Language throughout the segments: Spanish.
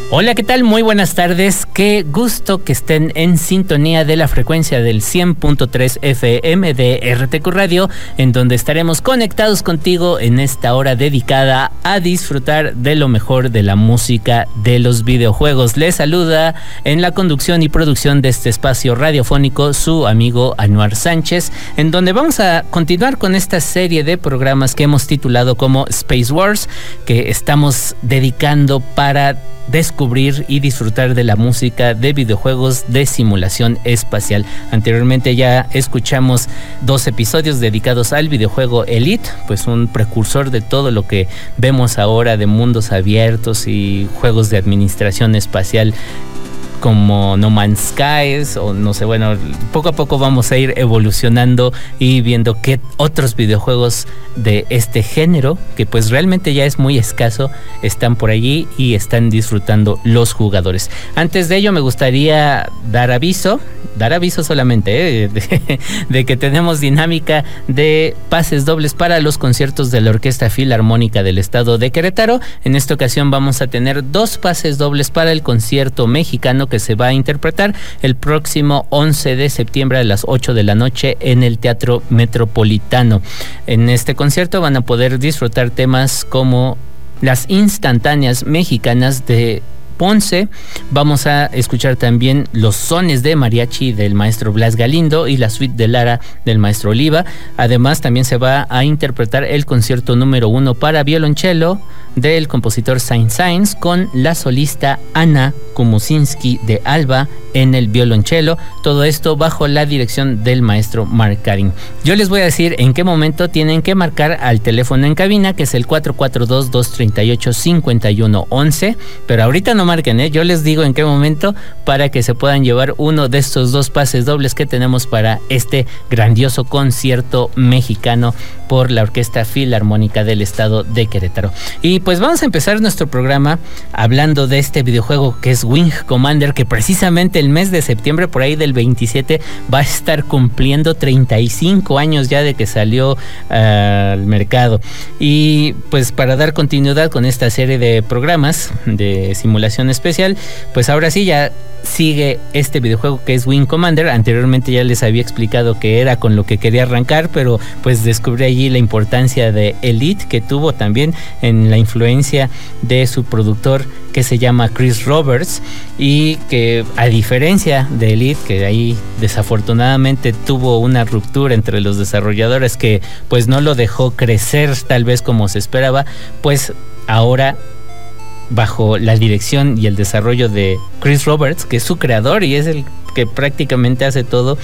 Hola, ¿qué tal? Muy buenas tardes. Qué gusto que estén en sintonía de la frecuencia del 100.3 FM de RTQ Radio, en donde estaremos conectados contigo en esta hora dedicada a disfrutar de lo mejor de la música de los videojuegos. Les saluda en la conducción y producción de este espacio radiofónico su amigo Anuar Sánchez, en donde vamos a continuar con esta serie de programas que hemos titulado como Space Wars, que estamos dedicando para descubrir y disfrutar de la música de videojuegos de simulación espacial. Anteriormente ya escuchamos 2 episodios dedicados al videojuego Elite, pues un precursor de todo lo que vemos ahora de mundos abiertos y juegos de administración espacial como No Man's Skies o no sé, bueno, poco a poco vamos a ir evolucionando y viendo qué otros videojuegos de este género, que pues realmente ya es muy escaso, están por allí y están disfrutando los jugadores. Antes de ello me gustaría dar aviso solamente de que tenemos dinámica de pases dobles para los conciertos de la Orquesta Filarmónica del Estado de Querétaro. En esta ocasión vamos a tener 2 pases dobles para el concierto mexicano que se va a interpretar el próximo 11 de septiembre a las 8 de la noche en el Teatro Metropolitano. En este concierto van a poder disfrutar temas como las instantáneas mexicanas de Ponce. Vamos a escuchar también los sones de mariachi del maestro Blas Galindo y la suite de Lara del maestro Oliva. Además, también se va a interpretar el concierto número 1 para violonchelo del compositor Sainz con la solista Ana Kumusinski de Alba en el violonchelo. Todo esto bajo la dirección del maestro Mark Karin. Yo les voy a decir en qué momento tienen que marcar al teléfono en cabina, que es el 442-238-5111. Pero ahorita no marquen, yo les digo en qué momento para que se puedan llevar uno de estos 2 pases dobles que tenemos para este grandioso concierto mexicano por la Orquesta Filarmónica del Estado de Querétaro. Y pues vamos a empezar nuestro programa hablando de este videojuego que es Wing Commander, que precisamente el mes de septiembre, por ahí del 27, va a estar cumpliendo 35 años ya de que salió al mercado. Y pues para dar continuidad con esta serie de programas de simulación especial, pues ahora sí ya sigue este videojuego que es Wing Commander. Anteriormente ya les había explicado que era con lo que quería arrancar, pero pues descubrí allí la importancia de Elite, que tuvo también en la influencia de su productor que se llama Chris Roberts, y que a diferencia de Elite, que ahí desafortunadamente tuvo una ruptura entre los desarrolladores que pues no lo dejó crecer tal vez como se esperaba, pues ahora bajo la dirección y el desarrollo de Chris Roberts, que es su creador y es el que prácticamente hace todo,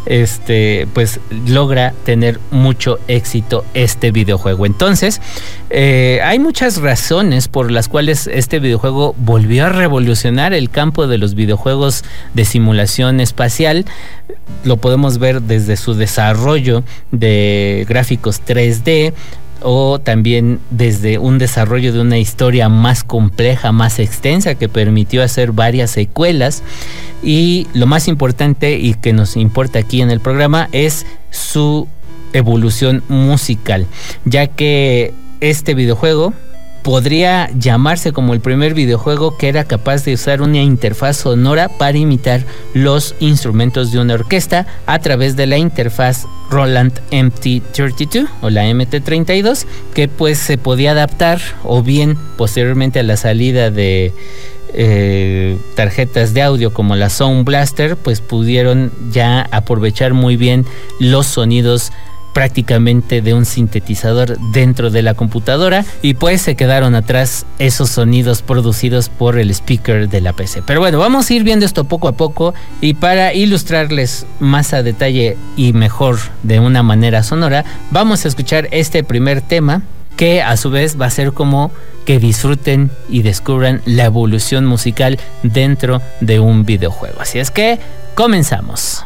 pues logra tener mucho éxito este videojuego. Entonces, hay muchas razones por las cuales este videojuego volvió a revolucionar el campo de los videojuegos de simulación espacial. Lo podemos ver desde su desarrollo de gráficos 3D, o también desde un desarrollo de una historia más compleja, más extensa, que permitió hacer varias secuelas. Y lo más importante y que nos importa aquí en el programa es su evolución musical, ya que este videojuego podría llamarse como el primer videojuego que era capaz de usar una interfaz sonora para imitar los instrumentos de una orquesta a través de la interfaz Roland MT32 o la MT32, que pues se podía adaptar, o bien posteriormente a la salida de tarjetas de audio como la Sound Blaster, pues pudieron ya aprovechar muy bien los sonidos prácticamente de un sintetizador dentro de la computadora, y pues se quedaron atrás esos sonidos producidos por el speaker de la PC. Pero bueno, vamos a ir viendo esto poco a poco, y para ilustrarles más a detalle y mejor de una manera sonora, vamos a escuchar este primer tema, que a su vez va a ser como que disfruten y descubran la evolución musical dentro de un videojuego. Así es que comenzamos.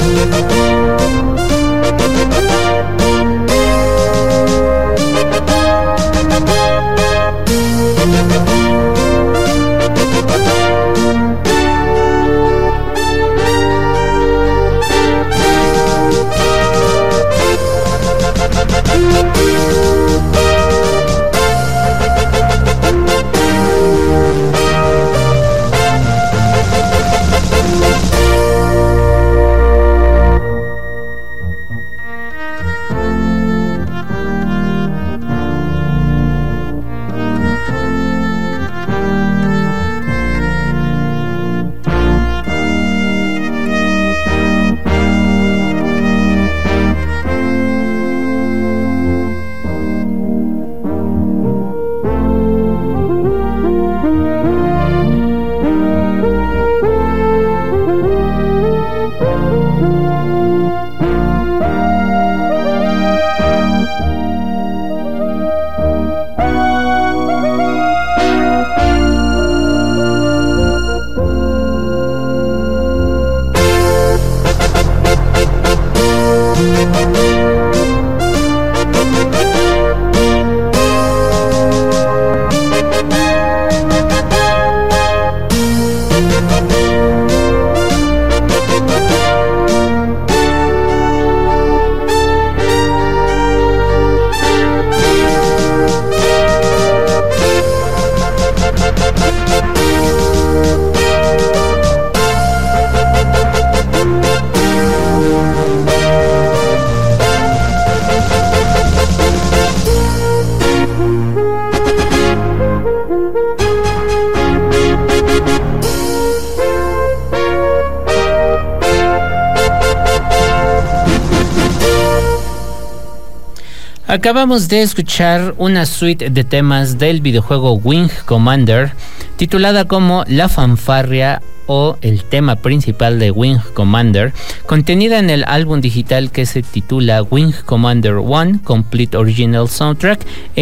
Acabamos de escuchar una suite de temas del videojuego Wing Commander, titulada como La Fanfarria o el tema principal de Wing Commander, contenida en el álbum digital que se titula Wing Commander 1 Complete Original Soundtrack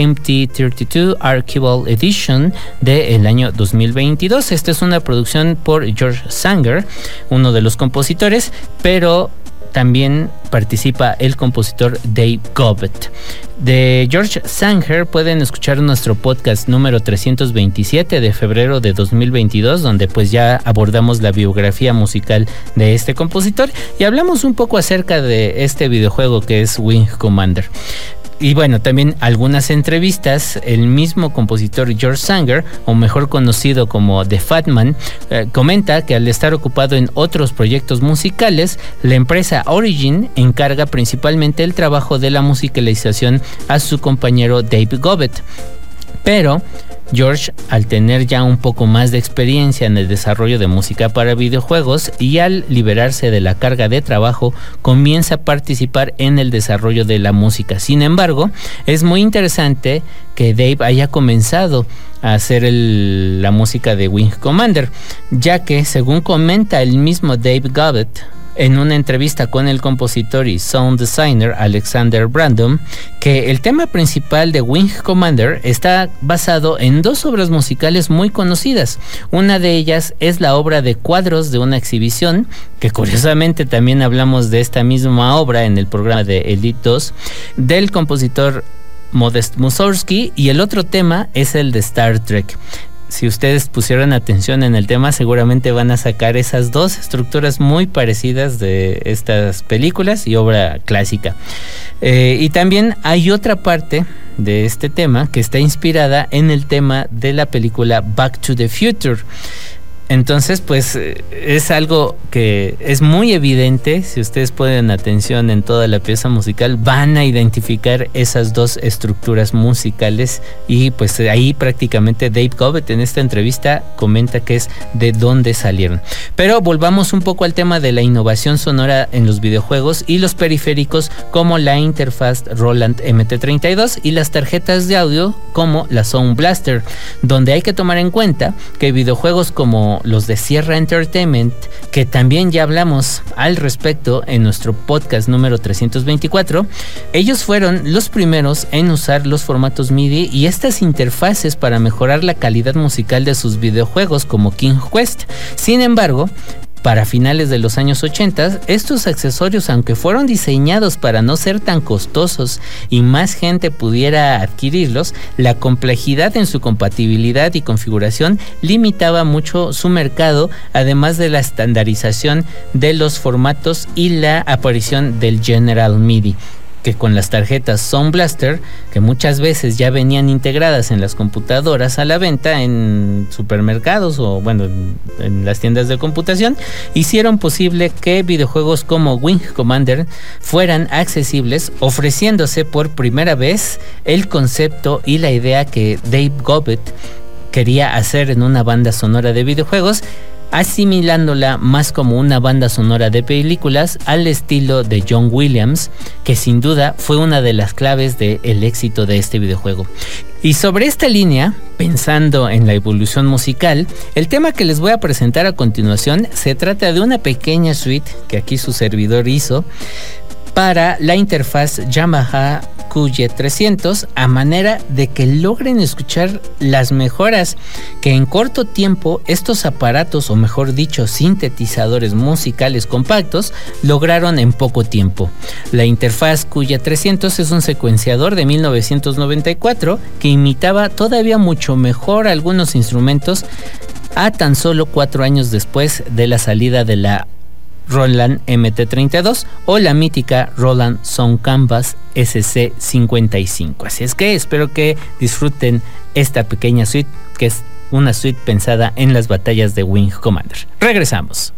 MT32 Archival Edition del año 2022. Esta es una producción por George Sanger, uno de los compositores, pero también participa el compositor Dave Gobbett. De George Sanger pueden escuchar nuestro podcast número 327 de febrero de 2022, donde pues ya abordamos la biografía musical de este compositor y hablamos un poco acerca de este videojuego que es Wing Commander. Y bueno, también algunas entrevistas, el mismo compositor George Sanger, o mejor conocido como The Fat Man, comenta que al estar ocupado en otros proyectos musicales, la empresa Origin encarga principalmente el trabajo de la musicalización a su compañero Dave Gobbett. Pero George, al tener ya un poco más de experiencia en el desarrollo de música para videojuegos y al liberarse de la carga de trabajo, comienza a participar en el desarrollo de la música. Sin embargo, es muy interesante que Dave haya comenzado a hacer la música de Wing Commander, ya que, según comenta el mismo Dave Gobbett en una entrevista con el compositor y sound designer Alexander Brandon, que el tema principal de Wing Commander está basado en dos obras musicales muy conocidas. Una de ellas es la obra de cuadros de una exhibición, que curiosamente también hablamos de esta misma obra en el programa de Elite 2, del compositor Modest Mussorgsky, y el otro tema es el de Star Trek. Si ustedes pusieron atención en el tema, seguramente van a sacar esas dos estructuras muy parecidas de estas películas y obra clásica. Y también hay otra parte de este tema que está inspirada en el tema de la película Back to the Future. Entonces, pues es algo que es muy evidente. Si ustedes ponen atención en toda la pieza musical, van a identificar esas dos estructuras musicales, y pues ahí prácticamente Dave Gobbett en esta entrevista comenta que es de dónde salieron. Pero volvamos un poco al tema de la innovación sonora en los videojuegos y los periféricos, como la interfaz Roland MT32 y las tarjetas de audio como la Sound Blaster, donde hay que tomar en cuenta que videojuegos como los de Sierra Entertainment, que también ya hablamos al respecto en nuestro podcast número 324, ellos fueron los primeros en usar los formatos MIDI y estas interfaces para mejorar la calidad musical de sus videojuegos como King Quest. Sin embargo, Para finales de los años 80, estos accesorios, aunque fueron diseñados para no ser tan costosos y más gente pudiera adquirirlos, la complejidad en su compatibilidad y configuración limitaba mucho su mercado, además de la estandarización de los formatos y la aparición del General MIDI, que con las tarjetas Sound Blaster, que muchas veces ya venían integradas en las computadoras a la venta en supermercados o bueno, en las tiendas de computación, hicieron posible que videojuegos como Wing Commander fueran accesibles, ofreciéndose por primera vez el concepto y la idea que Dave Gobbett quería hacer en una banda sonora de videojuegos, asimilándola más como una banda sonora de películas al estilo de John Williams, que sin duda fue una de las claves del éxito de este videojuego. Y sobre esta línea, pensando en la evolución musical, el tema que les voy a presentar a continuación se trata de una pequeña suite que aquí su servidor hizo para la interfaz Yamaha QY300, a manera de que logren escuchar las mejoras que en corto tiempo estos aparatos, o mejor dicho, sintetizadores musicales compactos, lograron en poco tiempo. La interfaz QY300 es un secuenciador de 1994 que imitaba todavía mucho mejor algunos instrumentos a tan solo 4 años después de la salida de la Roland MT32 o la mítica Roland Sound Canvas SC55. Así es que espero que disfruten esta pequeña suite, que es una suite pensada en las batallas de Wing Commander. Regresamos.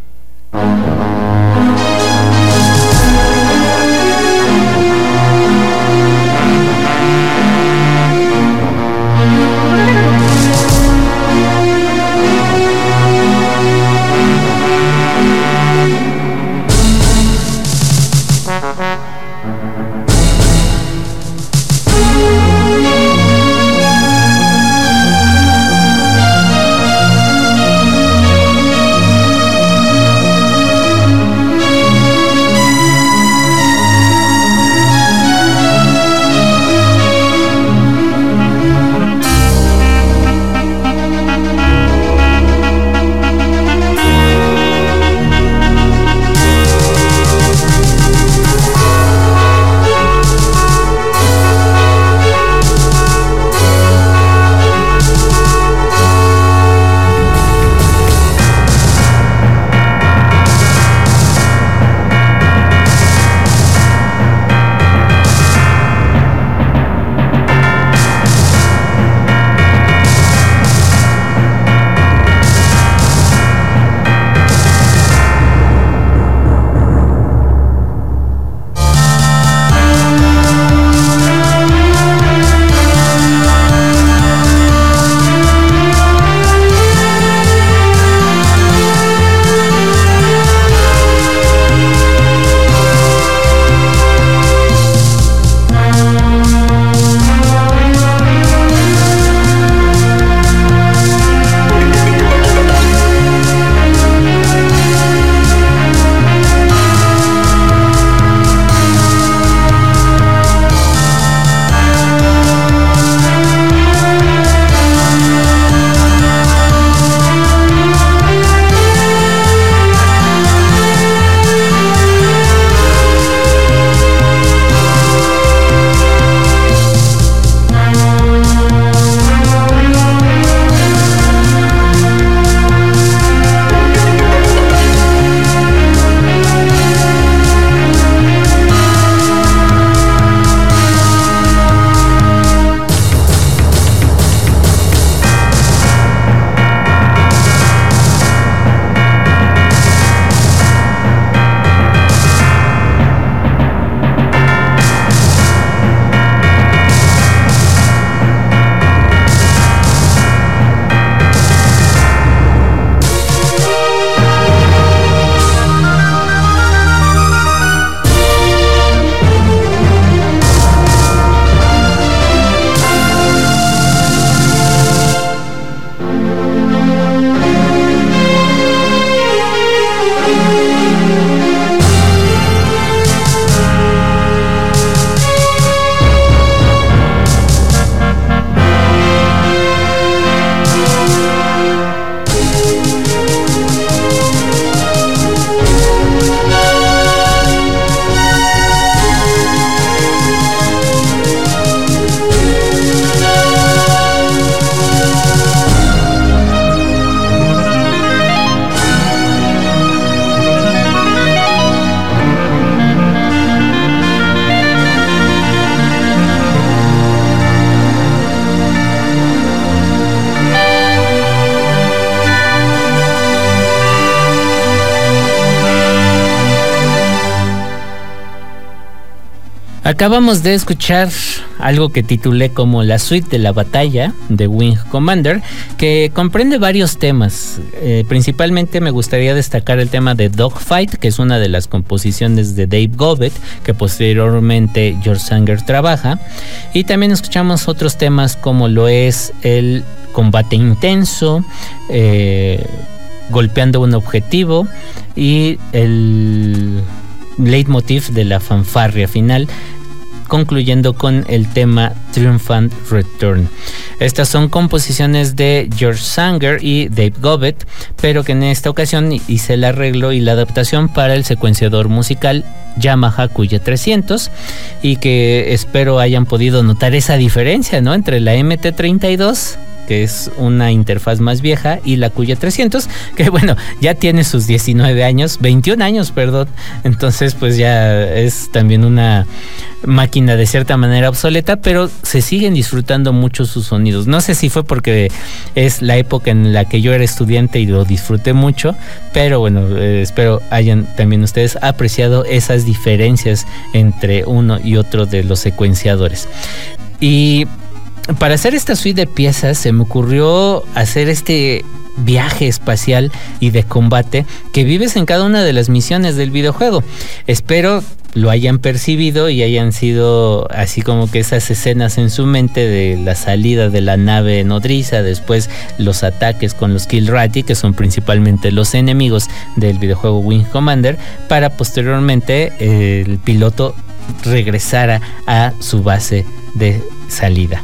Acabamos de escuchar algo que titulé como la suite de la batalla de Wing Commander, que comprende varios temas. Principalmente me gustaría destacar el tema de Dogfight, que es una de las composiciones de Dave Gobbett, que posteriormente George Sanger trabaja. Y también escuchamos otros temas como lo es el combate intenso, golpeando un objetivo, y el leitmotiv de la fanfarria final, concluyendo con el tema Triumphant Return. Estas son composiciones de George Sanger y Dave Gobbett, pero que en esta ocasión hice el arreglo y la adaptación para el secuenciador musical Yamaha QY300, y que espero hayan podido notar esa diferencia, ¿no?, entre la MT32, que es una interfaz más vieja, y la QY300, que bueno, ya tiene sus 21 años, perdón. Entonces pues ya es también una máquina de cierta manera obsoleta, pero se siguen disfrutando mucho sus sonidos. No sé si fue porque es la época en la que yo era estudiante y lo disfruté mucho, pero bueno, espero hayan también ustedes apreciado esas diferencias entre uno y otro de los secuenciadores. Y para hacer esta suite de piezas se me ocurrió hacer este viaje espacial y de combate que vives en cada una de las misiones del videojuego. Espero lo hayan percibido y hayan sido así como que esas escenas en su mente de la salida de la nave nodriza, después los ataques con los Kilrathi, que son principalmente los enemigos del videojuego Wing Commander, para posteriormente el piloto regresara a su base de salida.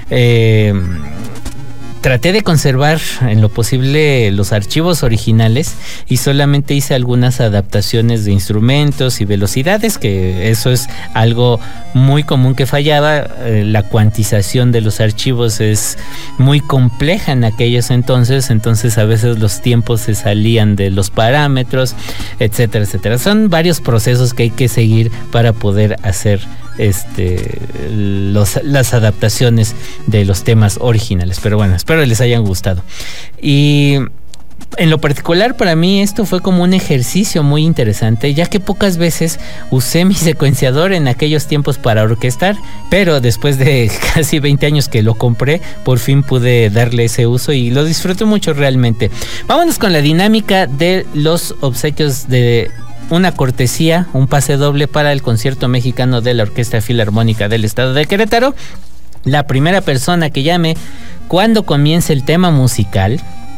Traté de conservar en lo posible los archivos originales y solamente hice algunas adaptaciones de instrumentos y velocidades, que eso es algo muy común que fallaba. La cuantización de los archivos es muy compleja en aquellos entonces a veces los tiempos se salían de los parámetros, etcétera, etcétera. Son varios procesos que hay que seguir para poder hacer las adaptaciones de los temas originales, pero bueno, espero les hayan gustado. Y en lo particular para mí esto fue como un ejercicio muy interesante, ya que pocas veces usé mi secuenciador en aquellos tiempos para orquestar, pero después de casi 20 años que lo compré, por fin pude darle ese uso y lo disfruté mucho realmente. Vámonos con la dinámica de los obsequios de una cortesía, un pase doble para el concierto mexicano de la Orquesta Filarmónica del Estado de Querétaro. La primera persona que llame cuando comience el tema musical,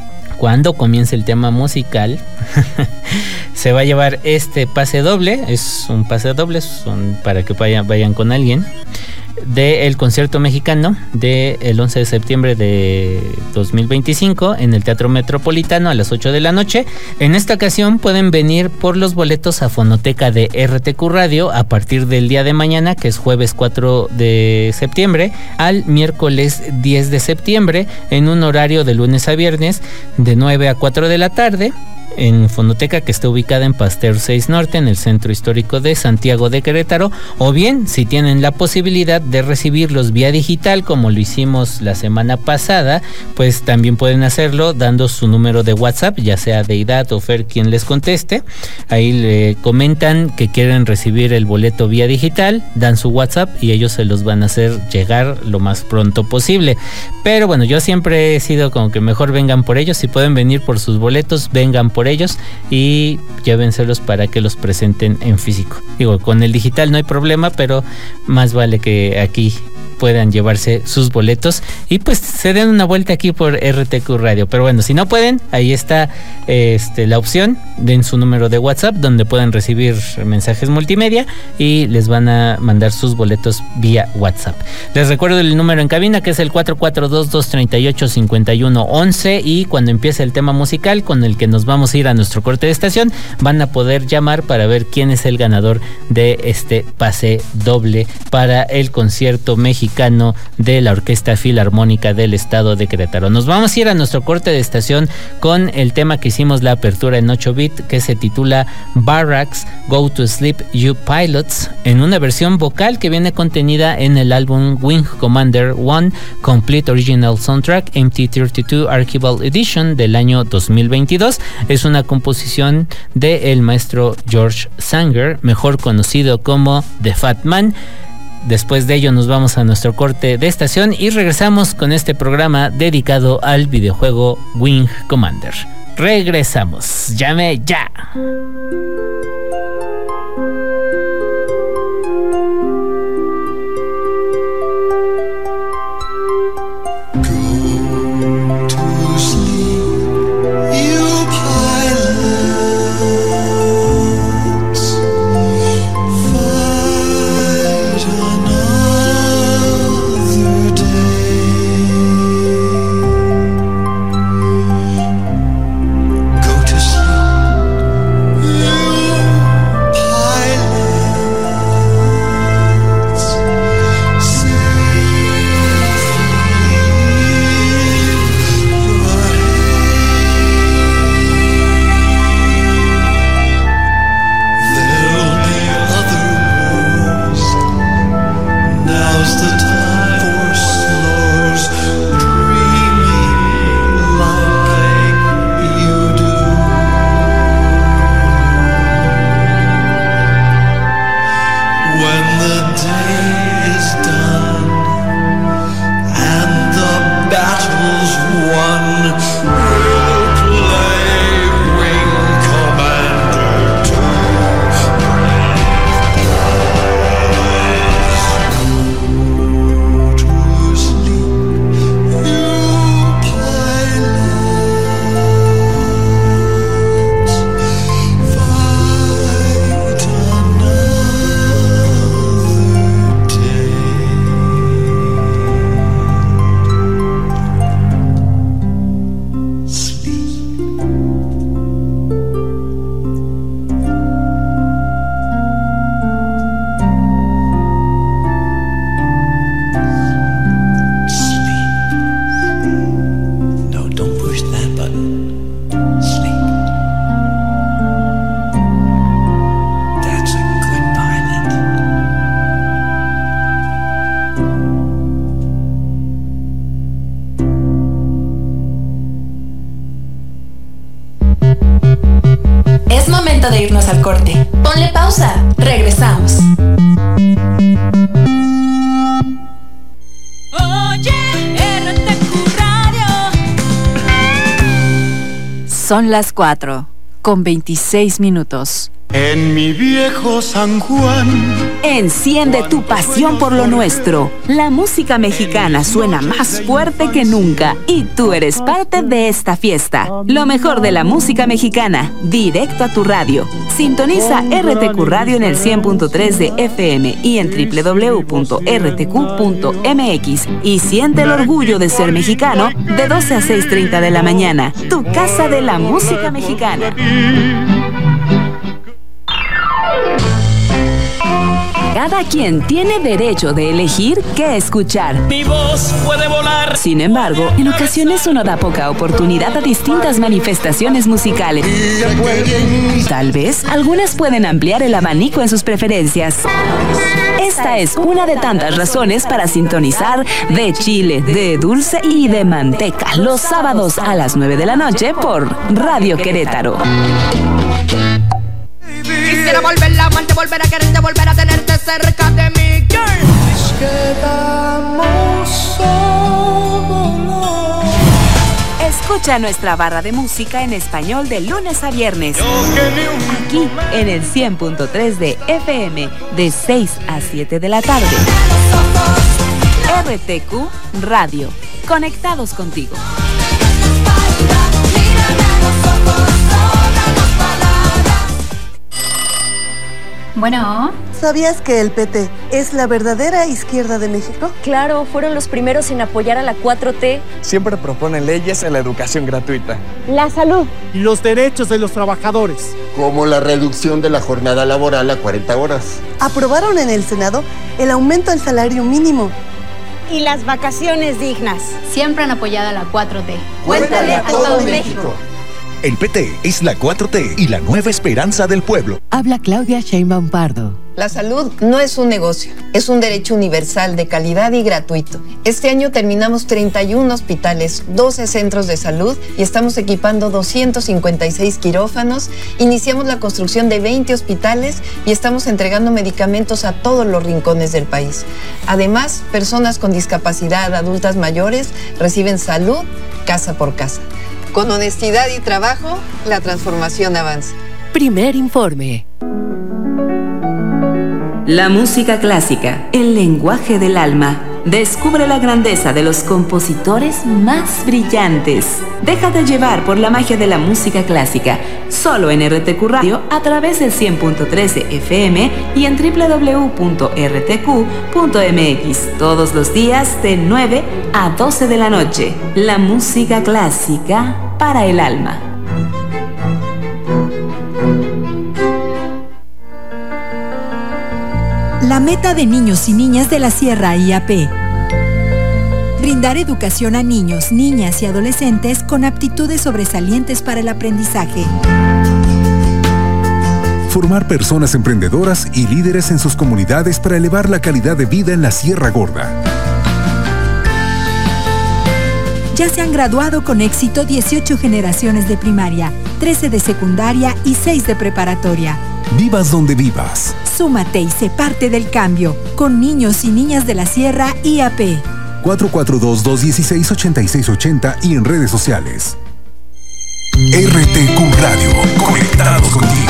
se va a llevar este pase doble. Es un pase doble, son para que vayan con alguien, del concierto mexicano del 11 de septiembre de 2025 en el Teatro Metropolitano a las 8 de la noche. En esta ocasión pueden venir por los boletos a Fonoteca de RTQ Radio a partir del día de mañana, que es jueves 4 de septiembre, al miércoles 10 de septiembre, en un horario de lunes a viernes de 9 a 4 de la tarde. En Fonoteca, que está ubicada en Pasteur 6 Norte, en el centro histórico de Santiago de Querétaro, o bien si tienen la posibilidad de recibirlos vía digital, como lo hicimos la semana pasada, pues también pueden hacerlo dando su número de WhatsApp, ya sea Deidad o Fer quien les conteste. Ahí le comentan que quieren recibir el boleto vía digital, dan su WhatsApp y ellos se los van a hacer llegar lo más pronto posible. Pero bueno, yo siempre he sido como que mejor vengan por ellos. Si pueden venir por sus boletos, vengan por ellos y llévenselos para que los presenten en físico. Digo, con el digital no hay problema, pero más vale que aquí puedan llevarse sus boletos y pues se den una vuelta aquí por RTQ Radio. Pero bueno, si no pueden, ahí está la opción, den su número de WhatsApp donde pueden recibir mensajes multimedia y les van a mandar sus boletos vía WhatsApp. Les recuerdo el número en cabina, que es el 442-238-5111, y cuando empiece el tema musical con el que nos vamos a ir a nuestro corte de estación, van a poder llamar para ver quién es el ganador de este pase doble para el concierto mexicano de la Orquesta Filarmónica del Estado de Querétaro. Nos vamos a ir a nuestro corte de estación con el tema que hicimos la apertura en 8-bit, que se titula Barracks, Go to Sleep You Pilots, en una versión vocal que viene contenida en el álbum Wing Commander 1 Complete Original Soundtrack MT32 Archival Edition del año 2022. Es una composición del maestro George Sanger, mejor conocido como The Fat Man. Después de ello nos vamos a nuestro corte de estación y regresamos con este programa dedicado al videojuego Wing Commander. Regresamos. Llame ya. De irnos al corte. Ponle pausa. Regresamos. Oye, RTQ Radio. Son las 4:26. En mi viejo San Juan. Enciende tu pasión por lo nuestro. La música mexicana suena más fuerte que nunca y tú eres parte de esta fiesta. Lo mejor de la música mexicana, directo a tu radio. Sintoniza RTQ Radio en el 100.3 de FM y en www.rtq.mx y siente el orgullo de ser mexicano de 12 a 6:30 de la mañana. Tu casa de la música mexicana. Cada quien tiene derecho de elegir qué escuchar. Mi voz puede volar. Sin embargo, en ocasiones uno da poca oportunidad a distintas manifestaciones musicales. Tal vez algunas pueden ampliar el abanico en sus preferencias. Esta es una de tantas razones para sintonizar de chile, de dulce y de manteca los sábados a las 9 de la noche por Radio Querétaro. Quisiera volver a amarte, volver a quererte, volver a tenerte cerca de mí, girl. Quedamos solos. Escucha nuestra barra de música en español de lunes a viernes. Aquí en el 100.3 de FM de 6 a 7 de la tarde. RTQ Radio. Conectados contigo. Bueno. ¿Sabías que el PT es la verdadera izquierda de México? Claro, fueron los primeros en apoyar a la 4T. Siempre proponen leyes en la educación gratuita, la salud y los derechos de los trabajadores, como la reducción de la jornada laboral a 40 horas. Aprobaron en el Senado el aumento al salario mínimo y las vacaciones dignas. Siempre han apoyado a la 4T. Cuéntale a todo México. El PT es la 4T y la nueva esperanza del pueblo. Habla Claudia Sheinbaum Pardo. La salud no es un negocio, es un derecho universal de calidad y gratuito. Este año terminamos 31 hospitales, 12 centros de salud y estamos equipando 256 quirófanos. Iniciamos la construcción de 20 hospitales y estamos entregando medicamentos a todos los rincones del país. Además, personas con discapacidad, adultas mayores, reciben salud casa por casa. Con honestidad y trabajo, la transformación avanza. Primer informe. La música clásica, el lenguaje del alma. Descubre la grandeza de los compositores más brillantes. Déjate llevar por la magia de la música clásica, solo en RTQ Radio a través del 100.13 FM y en www.rtq.mx, todos los días de 9 a 12 de la noche. La música clásica para el alma. La meta de niños y niñas de la Sierra IAP. Brindar educación a niños, niñas y adolescentes con aptitudes sobresalientes para el aprendizaje. Formar personas emprendedoras y líderes en sus comunidades para elevar la calidad de vida en la Sierra Gorda. Ya se han graduado con éxito 18 generaciones de primaria, 13 de secundaria y 6 de preparatoria. Vivas donde vivas. Súmate y sé parte del cambio con niños y niñas de la Sierra IAP. 442-216-8680 y en redes sociales. RTQ Radio, conectados contigo.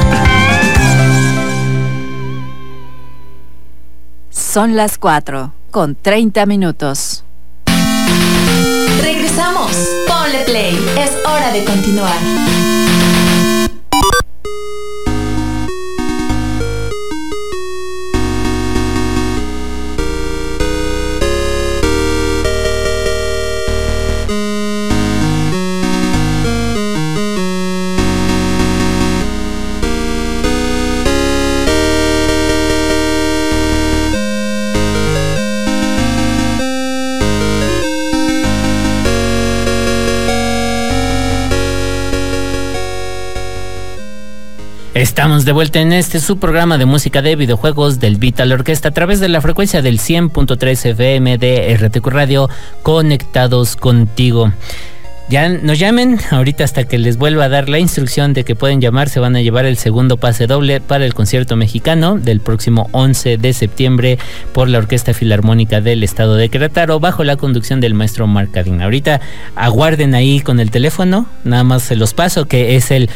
Son las 4:30. Regresamos. Ponle play. Es hora de continuar. Estamos de vuelta en su programa de música de videojuegos del Vital Orquesta a través de la frecuencia del 100.3 FM de RTQ Radio, conectados contigo. Ya nos llamen ahorita hasta que les vuelva a dar la instrucción de que pueden llamar. Se van a llevar el segundo pase doble para el concierto mexicano del próximo 11 de septiembre por la Orquesta Filarmónica del Estado de Querétaro bajo la conducción del maestro Marc Cadín. Ahorita aguarden ahí con el teléfono, nada más se los paso, que es el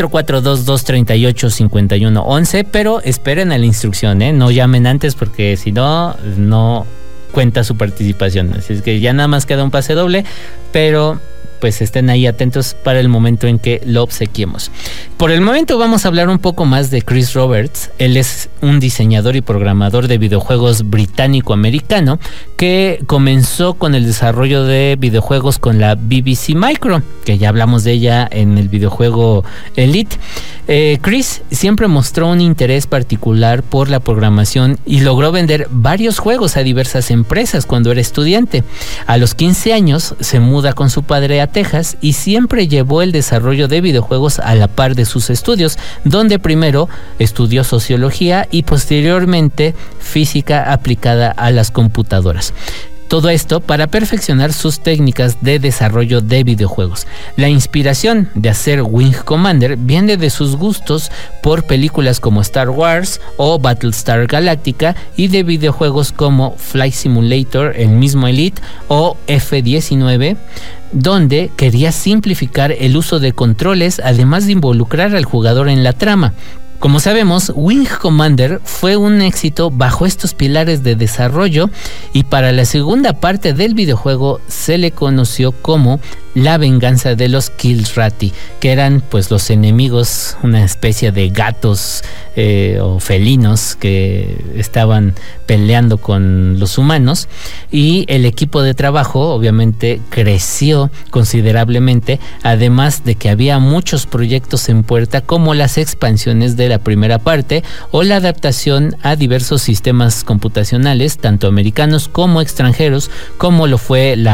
442-238-5111, pero esperen a la instrucción, no llamen antes porque si no, no cuenta su participación. Así es que ya nada más queda un pase doble, pero pues estén ahí atentos para el momento en que lo obsequiemos. Por el momento vamos a hablar un poco más de Chris Roberts. Él es un diseñador y programador de videojuegos británico-americano que comenzó con el desarrollo de videojuegos con la BBC Micro, que ya hablamos de ella en el videojuego Elite. Chris siempre mostró un interés particular por la programación y logró vender varios juegos a diversas empresas cuando era estudiante. A los 15 años se muda con su padre a Texas y siempre llevó el desarrollo de videojuegos a la par de sus estudios, donde primero estudió sociología y posteriormente física aplicada a las computadoras. Todo esto para perfeccionar sus técnicas de desarrollo de videojuegos. La inspiración de hacer Wing Commander viene de sus gustos por películas como Star Wars o Battlestar Galactica y de videojuegos como Flight Simulator, el mismo Elite o F-19, donde quería simplificar el uso de controles además de involucrar al jugador en la trama. Como sabemos, Wing Commander fue un éxito bajo estos pilares de desarrollo y para la segunda parte del videojuego se le conoció como La venganza de los Kilrathi, que eran pues los enemigos, una especie de gatos o felinos que estaban peleando con los humanos, y el equipo de trabajo obviamente creció considerablemente, además de que había muchos proyectos en puerta como las expansiones de la primera parte o la adaptación a diversos sistemas computacionales tanto americanos como extranjeros, como lo fue la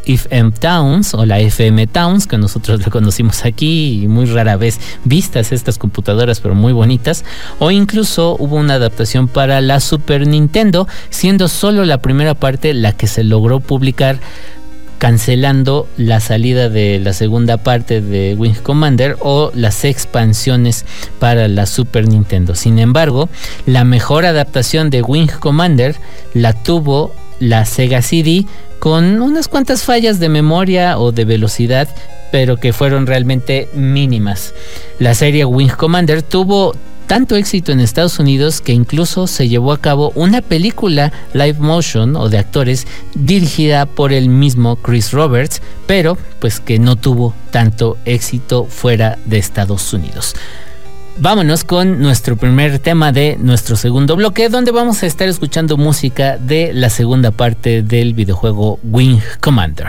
FM Towns o la FM Towns, que nosotros le conocimos aquí, y muy rara vez vistas estas computadoras, pero muy bonitas. O incluso hubo una adaptación para la Super Nintendo, siendo solo la primera parte la que se logró publicar, cancelando la salida de la segunda parte de Wing Commander o las expansiones para la Super Nintendo. Sin embargo, la mejor adaptación de Wing Commander la tuvo la Sega CD, con unas cuantas fallas de memoria o de velocidad, pero que fueron realmente mínimas. La serie Wing Commander tuvo tanto éxito en Estados Unidos que incluso se llevó a cabo una película live motion o de actores dirigida por el mismo Chris Roberts, pero pues que no tuvo tanto éxito fuera de Estados Unidos. Vámonos con nuestro primer tema de nuestro segundo bloque, donde vamos a estar escuchando música de la segunda parte del videojuego Wing Commander.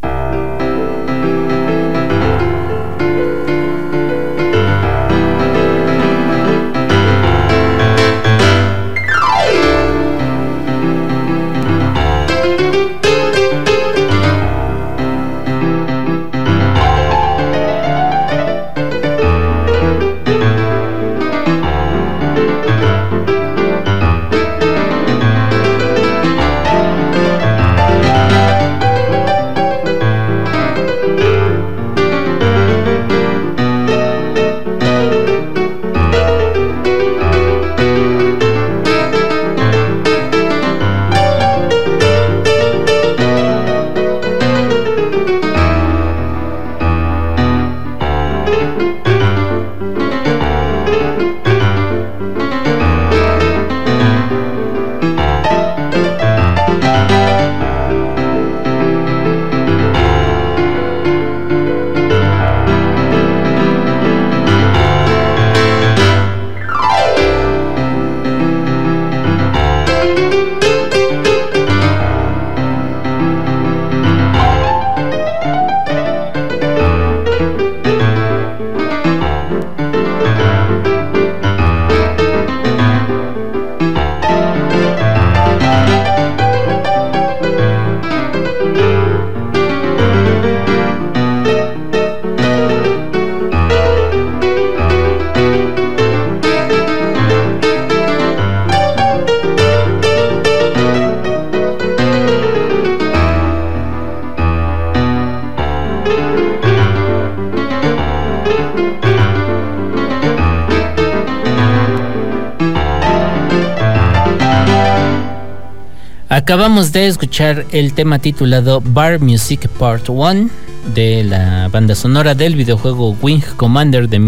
Acabamos de escuchar el tema titulado Bar Music Part 1 de la banda sonora del videojuego Wing Commander de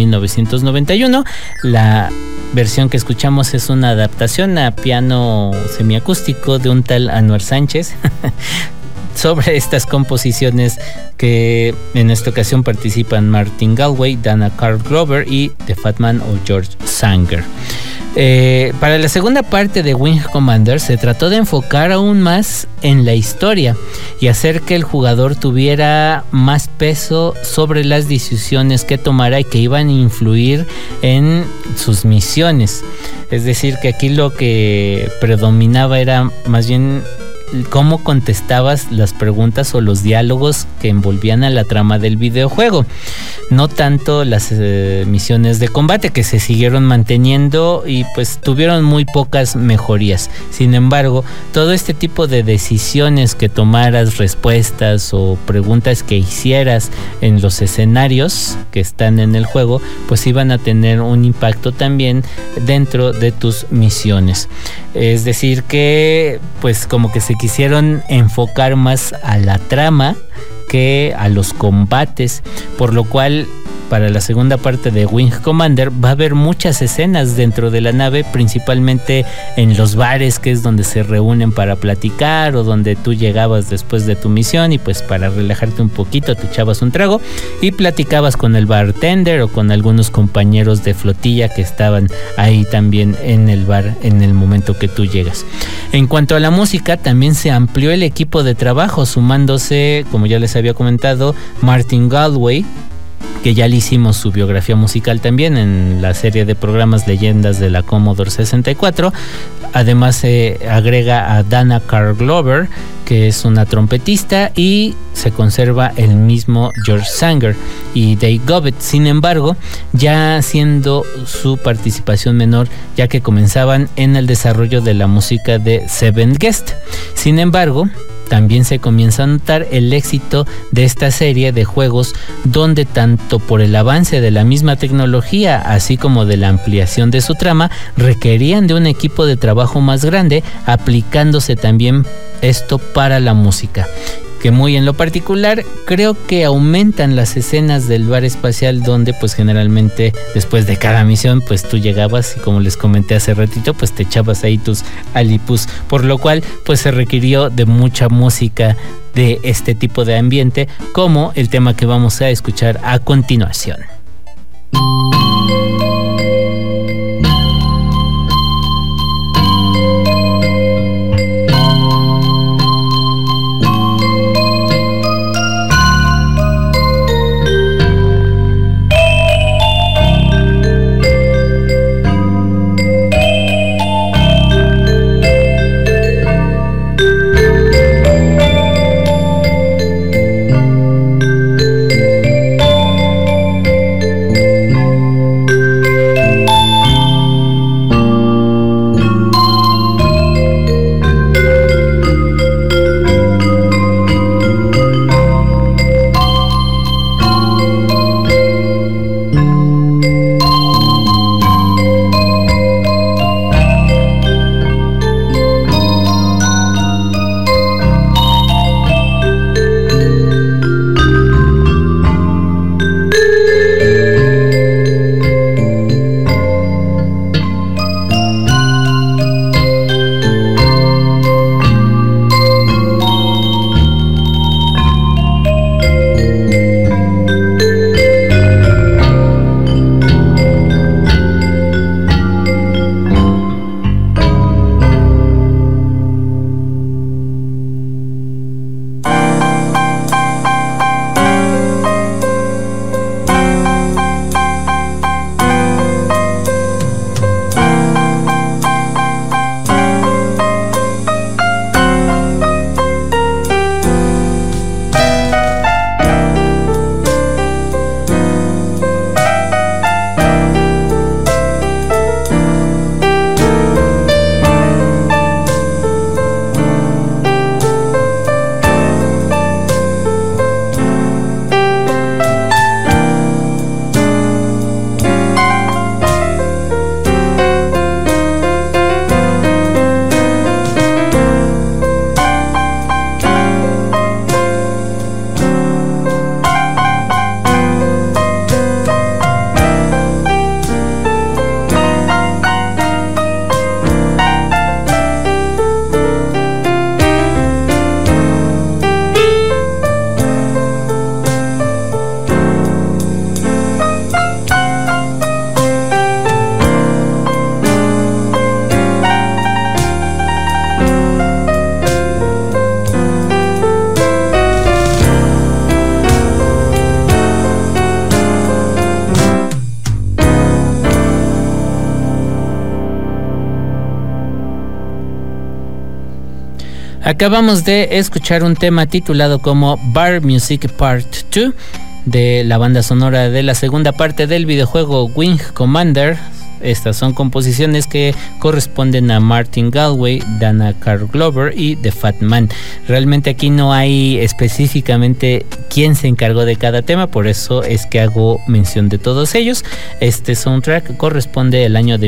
1991. La versión que escuchamos es una adaptación a piano semiacústico de un tal Anwar Sánchez sobre estas composiciones, que en esta ocasión participan Martin Galway, Dana Carl Glover y The Fat Man o George Sanger. Para la segunda parte de Wing Commander se trató de enfocar aún más en la historia y hacer que el jugador tuviera más peso sobre las decisiones que tomara y que iban a influir en sus misiones. Es decir, que aquí lo que predominaba era más bien cómo contestabas las preguntas o los diálogos que envolvían a la trama del videojuego, no tanto las misiones de combate, que se siguieron manteniendo y pues tuvieron muy pocas mejorías. Sin embargo, todo este tipo de decisiones que tomaras, respuestas o preguntas que hicieras en los escenarios que están en el juego, pues iban a tener un impacto también dentro de tus misiones. Es decir que pues como que se quisieron enfocar más a la trama que a los combates, por lo cual para la segunda parte de Wing Commander va a haber muchas escenas dentro de la nave, principalmente en los bares, que es donde se reúnen para platicar o donde tú llegabas después de tu misión y pues para relajarte un poquito te echabas un trago y platicabas con el bartender o con algunos compañeros de flotilla que estaban ahí también en el bar en el momento que tú llegas. En cuanto a la música, también se amplió el equipo de trabajo, sumándose, como ya les había comentado, Martin Galway, que ya le hicimos su biografía musical también en la serie de programas Leyendas de la Commodore 64. Además se agrega a Dana Carr Glover, que es una trompetista, y se conserva el mismo George Sanger y Dave Gobbett. Sin embargo, ya siendo su participación menor, ya que comenzaban en el desarrollo de la música de Seven Guest. Sin embargo, también se comienza a notar el éxito de esta serie de juegos, donde tanto por el avance de la misma tecnología, así como de la ampliación de su trama, requerían de un equipo de trabajo más grande, aplicándose también esto para la música, que muy en lo particular creo que aumentan las escenas del bar espacial, donde pues generalmente después de cada misión pues tú llegabas y, como les comenté hace ratito, pues te echabas ahí tus alipus, por lo cual pues se requirió de mucha música de este tipo de ambiente, como el tema que vamos a escuchar a continuación. Acabamos de escuchar un tema titulado como Bar Music Part 2 de la banda sonora de la segunda parte del videojuego Wing Commander. Estas son composiciones que corresponden a Martin Galway, Dana Carr Glover y The Fat Man. Realmente aquí no hay específicamente quién se encargó de cada tema, por eso es que hago mención de todos ellos. Este soundtrack corresponde al año de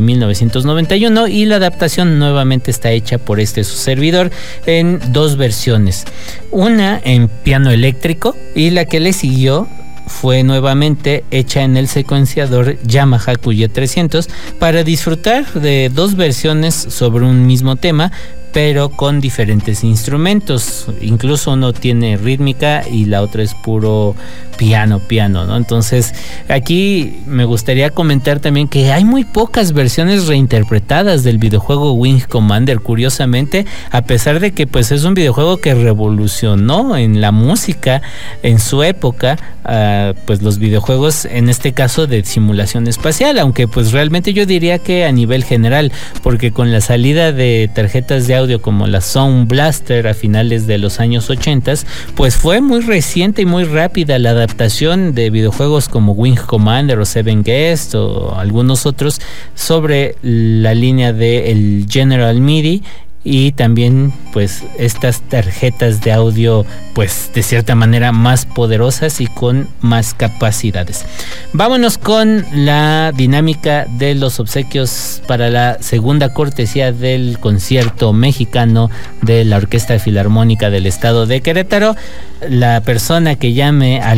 1991 y la adaptación nuevamente está hecha por su servidor en dos versiones. Una en piano eléctrico y la que le siguió fue nuevamente hecha en el secuenciador Yamaha QY300 para disfrutar de dos versiones sobre un mismo tema, pero con diferentes instrumentos. Incluso uno tiene rítmica y la otra es puro piano, ¿no? Entonces, aquí me gustaría comentar también que hay muy pocas versiones reinterpretadas del videojuego Wing Commander, curiosamente, a pesar de que pues es un videojuego que revolucionó en la música en su época, pues los videojuegos, en este caso de simulación espacial, aunque pues realmente yo diría que a nivel general, porque con la salida de tarjetas de audio como la Sound Blaster a finales de los años 80, pues fue muy reciente y muy rápida la adaptación de videojuegos como Wing Commander o Seven Guest o algunos otros sobre la línea del General MIDI, y también pues estas tarjetas de audio pues de cierta manera más poderosas y con más capacidades. Vámonos con la dinámica de los obsequios para la segunda cortesía del concierto mexicano de la Orquesta Filarmónica del Estado de Querétaro. La persona que llame al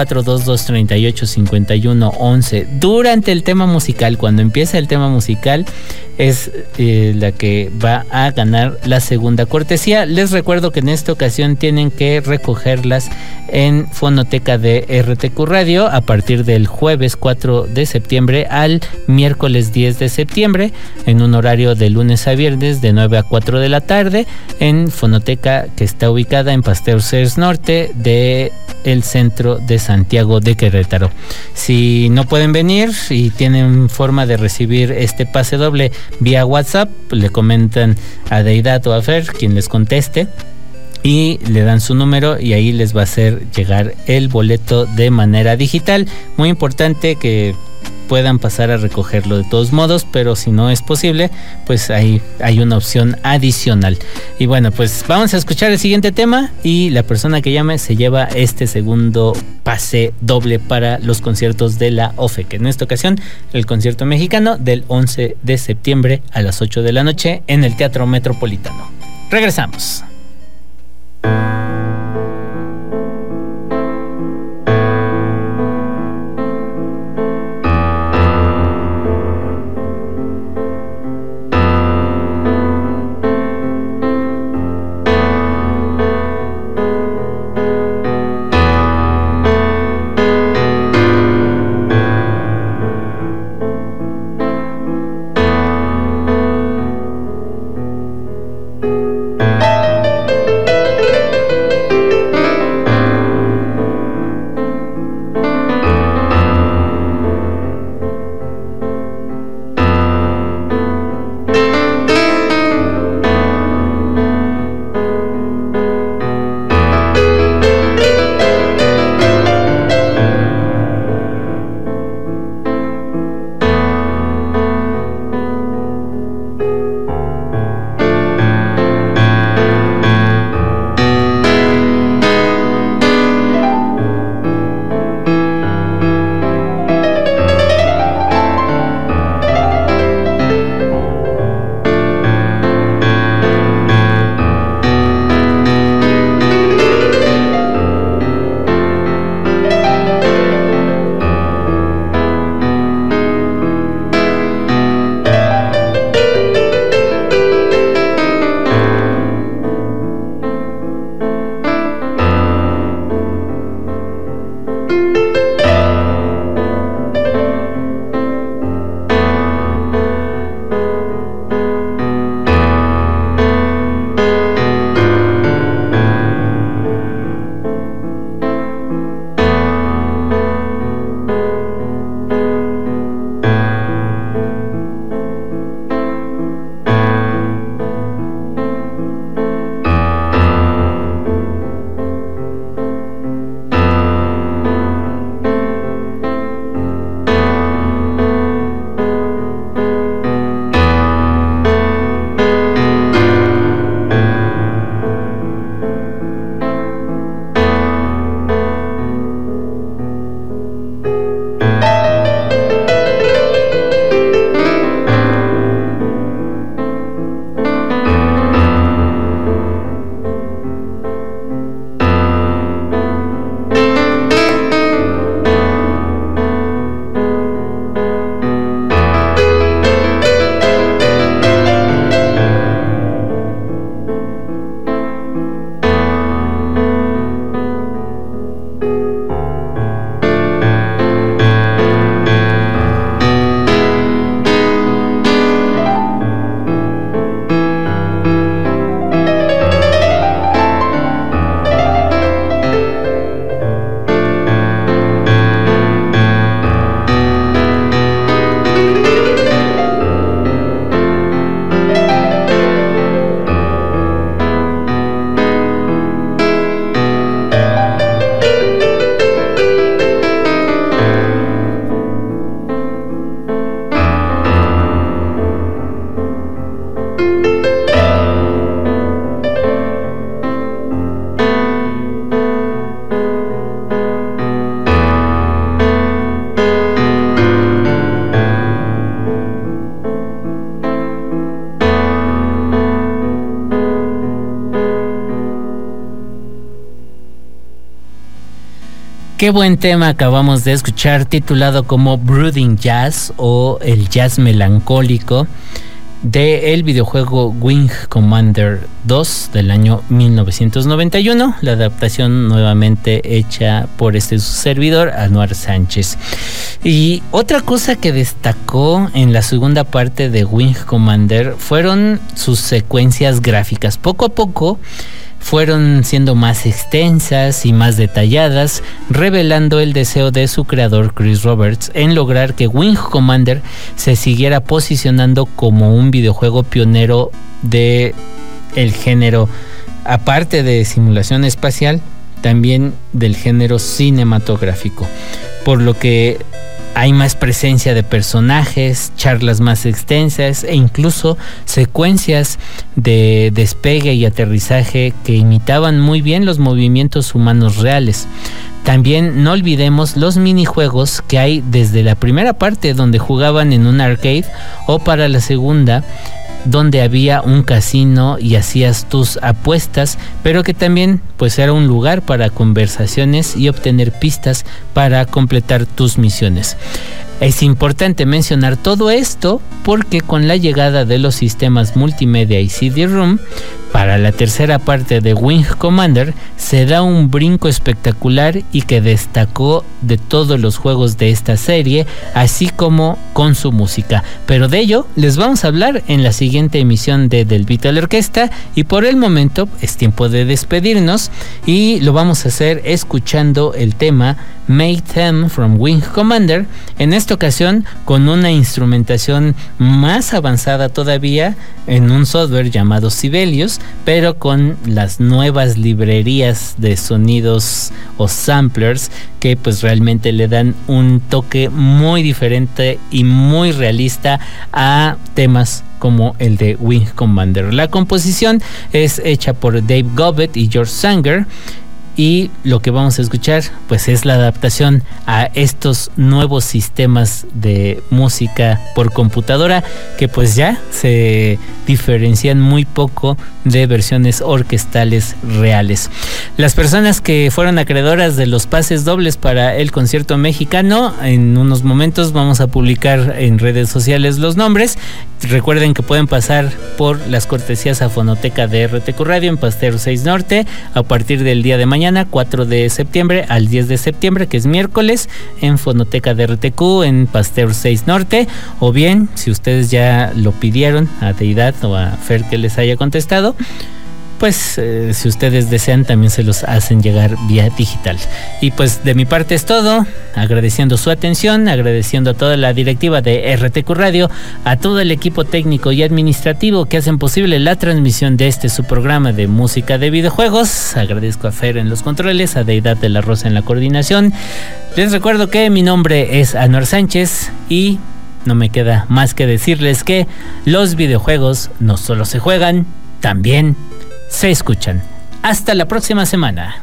4422385111 durante el tema musical, cuando empieza el tema musical, es la que va a ganar la segunda cortesía. Les recuerdo que en esta ocasión tienen que recogerlas en Fonoteca de RTQ Radio a partir del jueves 4 de septiembre al miércoles 10 de septiembre, en un horario de lunes a viernes de 9 a 4 de la tarde, en Fonoteca que está ubicada en Pasteur Cers Norte de el centro de Santiago de Querétaro. Si no pueden venir y tienen forma de recibir este pase doble vía WhatsApp, le comentan a Deidad o a Fer, quien les conteste, y le dan su número y ahí les va a hacer llegar el boleto de manera digital. Muy importante que puedan pasar a recogerlo de todos modos, pero si no es posible, pues ahí hay una opción adicional. Y bueno, pues vamos a escuchar el siguiente tema y la persona que llame se lleva este segundo pase doble para los conciertos de la OFEC. En esta ocasión, el concierto mexicano del 11 de septiembre a las 8 de la noche en el Teatro Metropolitano. Regresamos. Qué buen tema acabamos de escuchar, titulado como Brooding Jazz o el jazz melancólico, del videojuego Wing Commander 2 del año 1991, la adaptación nuevamente hecha por su servidor, Anuar Sánchez. Y otra cosa que destacó en la segunda parte de Wing Commander fueron sus secuencias gráficas. Poco a poco fueron siendo más extensas y más detalladas, revelando el deseo de su creador Chris Roberts en lograr que Wing Commander se siguiera posicionando como un videojuego pionero de el género, aparte de simulación espacial, también del género cinematográfico, por lo que hay más presencia de personajes, charlas más extensas e incluso secuencias de despegue y aterrizaje que imitaban muy bien los movimientos humanos reales. También no olvidemos los minijuegos que hay desde la primera parte, donde jugaban en un arcade, o para la segunda, donde había un casino y hacías tus apuestas, pero que también pues era un lugar para conversaciones y obtener pistas para completar tus misiones. Es importante mencionar todo esto porque con la llegada de los sistemas multimedia y CD-ROM, para la tercera parte de Wing Commander se da un brinco espectacular y que destacó de todos los juegos de esta serie, así como con su música. Pero de ello les vamos a hablar en la siguiente emisión de Del Beat a la Orquesta, y por el momento es tiempo de despedirnos y lo vamos a hacer escuchando el tema Make Them from Wing Commander, en esta ocasión con una instrumentación más avanzada todavía en un software llamado Sibelius, pero con las nuevas librerías de sonidos o samplers que pues realmente le dan un toque muy diferente y muy realista a temas como el de Wing Commander. La composición es hecha por Dave Gobbett y George Sanger, y lo que vamos a escuchar pues es la adaptación a estos nuevos sistemas de música por computadora que pues ya se diferencian muy poco de versiones orquestales reales. Las personas que fueron acreedoras de los pases dobles para el concierto mexicano, en unos momentos vamos a publicar en redes sociales los nombres. Recuerden que pueden pasar por las cortesías a Fonoteca de RTQ Radio en Pasteur 6 Norte a partir del día de mañana, 4 de septiembre al 10 de septiembre, que es miércoles, en Fonoteca de RTQ en Pasteur 6 Norte, o bien, si ustedes ya lo pidieron a Deidad o a Fer que les haya contestado, pues si ustedes desean también se los hacen llegar vía digital. Y pues de mi parte es todo, agradeciendo su atención, agradeciendo a toda la directiva de RTQ Radio, a todo el equipo técnico y administrativo que hacen posible la transmisión de su programa de música de videojuegos. Agradezco a Fer en los controles, a Deidad de la Rosa en la coordinación. Les recuerdo que mi nombre es Anuar Sánchez y no me queda más que decirles que los videojuegos no solo se juegan, también se escuchan. Hasta la próxima semana.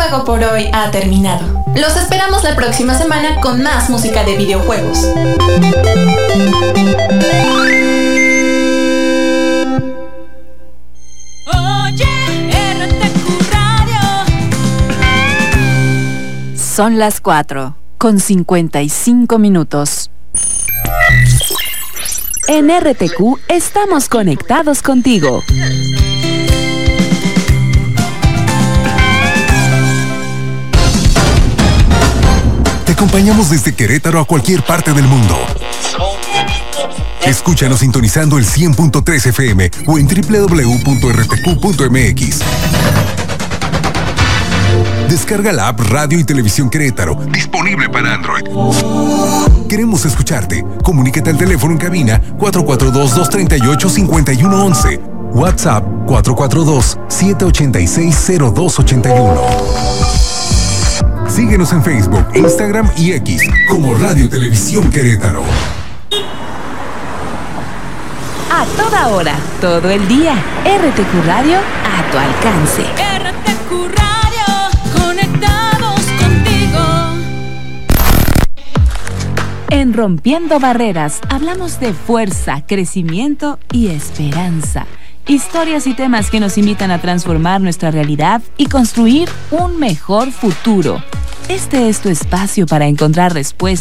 Videojuego por hoy ha terminado. Los esperamos la próxima semana con más música de videojuegos. Son las 4:55. En RTQ estamos conectados contigo. Te acompañamos desde Querétaro a cualquier parte del mundo. Escúchanos sintonizando el 100.3 FM o en www.rtq.mx. Descarga la app Radio y Televisión Querétaro, disponible para Android. Queremos escucharte. Comunícate al teléfono en cabina 442-238-5111. WhatsApp 442-786-0281. Síguenos en Facebook, Instagram y X como Radio Televisión Querétaro. A toda hora, todo el día, RTQ Radio a tu alcance. RTQ Radio, conectados contigo. En Rompiendo Barreras hablamos de fuerza, crecimiento y esperanza. Historias y temas que nos invitan a transformar nuestra realidad y construir un mejor futuro. Este es tu espacio para encontrar respuestas